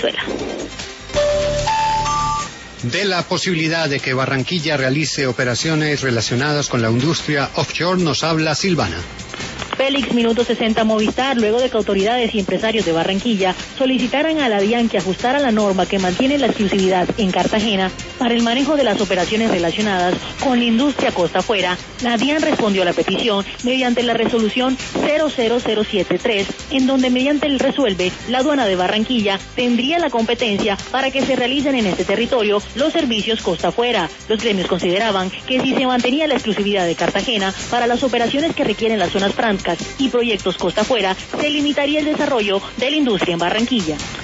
Venezuela. De la posibilidad de que Barranquilla realice operaciones relacionadas con la industria offshore nos habla Silvana. Félix, minuto 60 Movistar, luego de que autoridades y empresarios de Barranquilla solicitaran a la DIAN que ajustara la norma que mantiene la exclusividad en Cartagena para el manejo de las operaciones relacionadas con la industria costa afuera, la DIAN respondió a la petición mediante la resolución 00073, en donde mediante el resuelve, la aduana de Barranquilla tendría la competencia para que se realicen en este territorio los servicios costa afuera. Los gremios consideraban que si se mantenía la exclusividad de Cartagena para las operaciones que requieren las zonas francas y proyectos costa afuera, se limitaría el desarrollo de la industria en Barranquilla.